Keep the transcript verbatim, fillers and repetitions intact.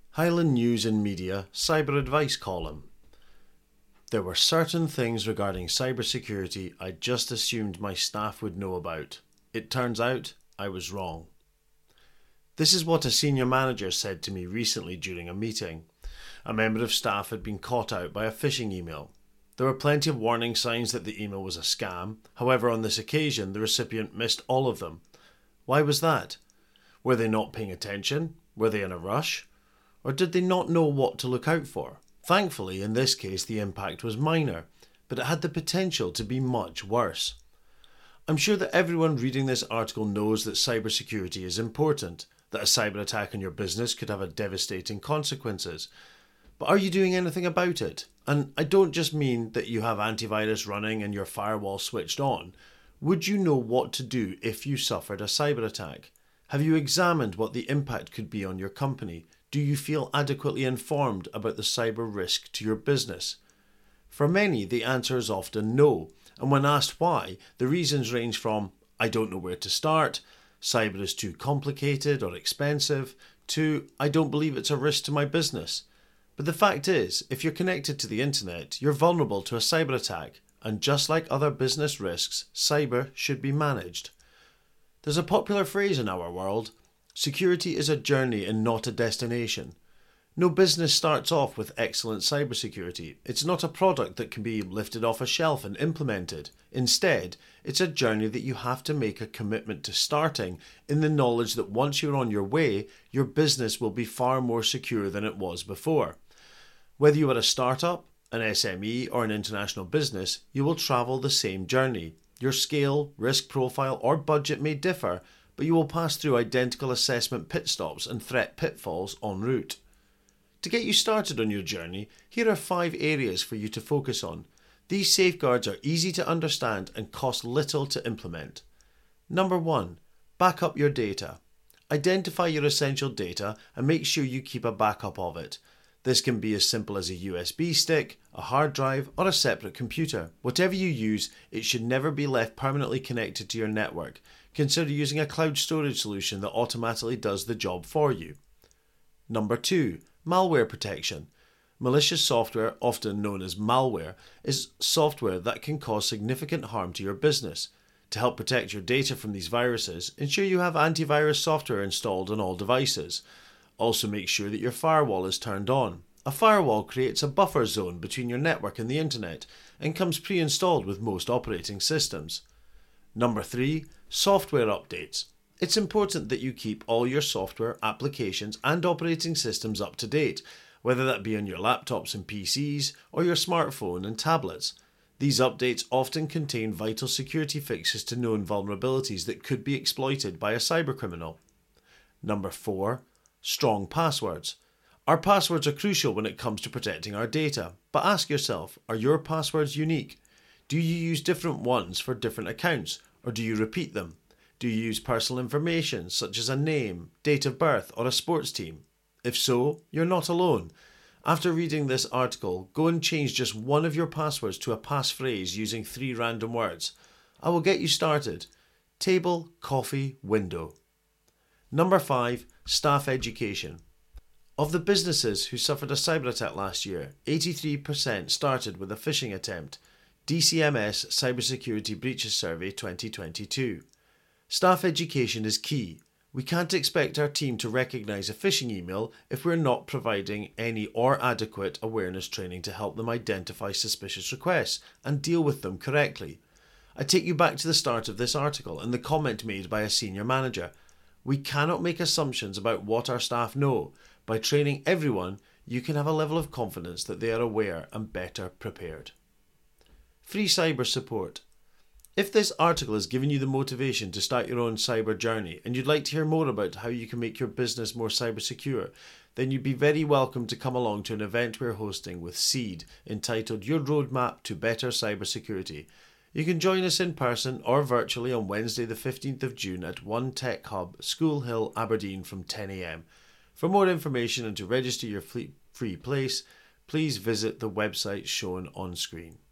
Highland News and Media Cyber Advice Column. There were certain things regarding cybersecurity I just assumed my staff would know about. It turns out I was wrong. This is what a senior manager said to me recently during a meeting. A member of staff had been caught out by a phishing email. There were plenty of warning signs that the email was a scam. However, on this occasion, the recipient missed all of them. Why was that? Were they not paying attention? Were they in a rush? Or did they not know what to look out for? Thankfully, in this case, the impact was minor, but it had the potential to be much worse. I'm sure that everyone reading this article knows that cybersecurity is important, that a cyber attack on your business could have a devastating consequences. But are you doing anything about it? And I don't just mean that you have antivirus running and your firewall switched on. Would you know what to do if you suffered a cyber attack? Have you examined what the impact could be on your company? Do you feel adequately informed about the cyber risk to your business? For many, the answer is often no, and when asked why, the reasons range from I don't know where to start, cyber is too complicated or expensive, to I don't believe it's a risk to my business. But the fact is, if you're connected to the internet, you're vulnerable to a cyber attack, and just like other business risks, cyber should be managed. There's a popular phrase in our world: security is a journey and not a destination. No business starts off with excellent cybersecurity. It's not a product that can be lifted off a shelf and implemented. Instead, it's a journey that you have to make a commitment to starting in the knowledge that once you're on your way, your business will be far more secure than it was before. Whether you are a startup, an S M E or an international business, you will travel the same journey. Your scale, risk profile or budget may differ, but you will pass through identical assessment pit stops and threat pitfalls en route. To get you started on your journey, here are five areas for you to focus on. These safeguards are easy to understand and cost little to implement. Number one, back up your data. Identify your essential data and make sure you keep a backup of it. This can be as simple as a U S B stick, a hard drive, or a separate computer. Whatever you use, it should never be left permanently connected to your network. Consider using a cloud storage solution that automatically does the job for you. Number two, malware protection. Malicious software, often known as malware, is software that can cause significant harm to your business. To help protect your data from these viruses, ensure you have antivirus software installed on all devices. Also make sure that your firewall is turned on. A firewall creates a buffer zone between your network and the internet and comes pre-installed with most operating systems. Number three, software updates. It's important that you keep all your software, applications and operating systems up to date, whether that be on your laptops and P Cs or your smartphone and tablets. These updates often contain vital security fixes to known vulnerabilities that could be exploited by a cybercriminal. Number four, strong passwords. Our passwords are crucial when it comes to protecting our data, but ask yourself, are your passwords unique? Do you use different ones for different accounts, or do you repeat them? Do you use personal information such as a name, date of birth, or a sports team? If so, you're not alone. After reading this article, go and change just one of your passwords to a passphrase using three random words. I will get you started. Table, coffee, window. Number five, staff education. Of the businesses who suffered a cyber attack last year, eighty-three percent started with a phishing attempt. D C M S Cybersecurity Breaches Survey twenty twenty-two. Staff education is key. We can't expect our team to recognise a phishing email if we're not providing any or adequate awareness training to help them identify suspicious requests and deal with them correctly. I take you back to the start of this article and the comment made by a senior manager. We cannot make assumptions about what our staff know. By training everyone, you can have a level of confidence that they are aware and better prepared. Free cyber support. If this article has given you the motivation to start your own cyber journey and you'd like to hear more about how you can make your business more cyber secure, then you'd be very welcome to come along to an event we're hosting with Seed entitled Your Roadmap to Better Cybersecurity. You can join us in person or virtually on Wednesday the fifteenth of June at One Tech Hub, School Hill, Aberdeen from ten a m. For more information and to register your free place, please visit the website shown on screen.